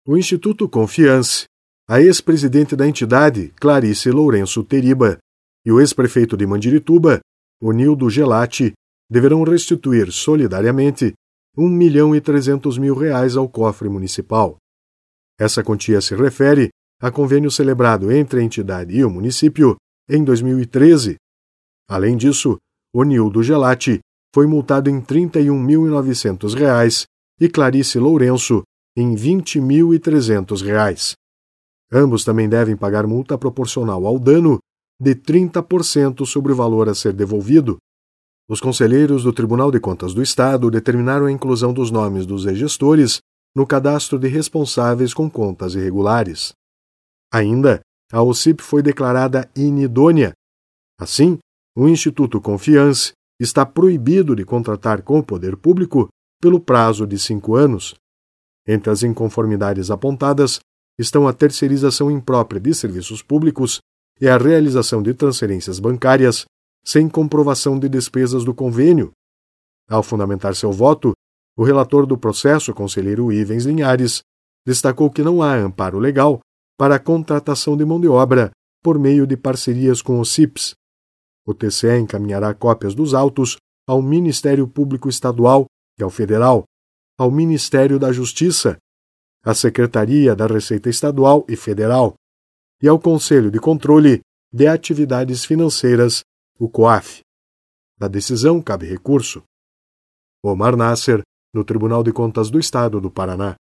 o Instituto Confiance, a ex-presidente da entidade, Clarice Lourenço Teriba, e o ex-prefeito de Mandirituba, Onildo Gelati, deverão restituir solidariamente R$ 1.300.000 ao cofre municipal. Essa quantia se refere a convênio celebrado entre a entidade e o município em 2013. Além disso, Onildo Gelati foi multado em R$ 31.900 e Clarice Lourenço em R$ 20.300. Ambos também devem pagar multa proporcional ao dano de 30% sobre o valor a ser devolvido. Os conselheiros do Tribunal de Contas do Estado determinaram a inclusão dos nomes dos egestores no cadastro de responsáveis com contas irregulares. Ainda, a OCIP foi declarada inidônea. Assim, o Instituto Confiance está proibido de contratar com o poder público pelo prazo de 5 anos. Entre as inconformidades apontadas estão a terceirização imprópria de serviços públicos e a realização de transferências bancárias sem comprovação de despesas do convênio. Ao fundamentar seu voto, o relator do processo, conselheiro Ivens Linhares, destacou que não há amparo legal para a contratação de mão de obra por meio de parcerias com os CIPs. O TCE encaminhará cópias dos autos ao Ministério Público Estadual e ao Federal, ao Ministério da Justiça, à Secretaria da Receita Estadual e Federal e ao Conselho de Controle de Atividades Financeiras, o COAF. Da decisão cabe recurso. Omar Nasser, no Tribunal de Contas do Estado do Paraná.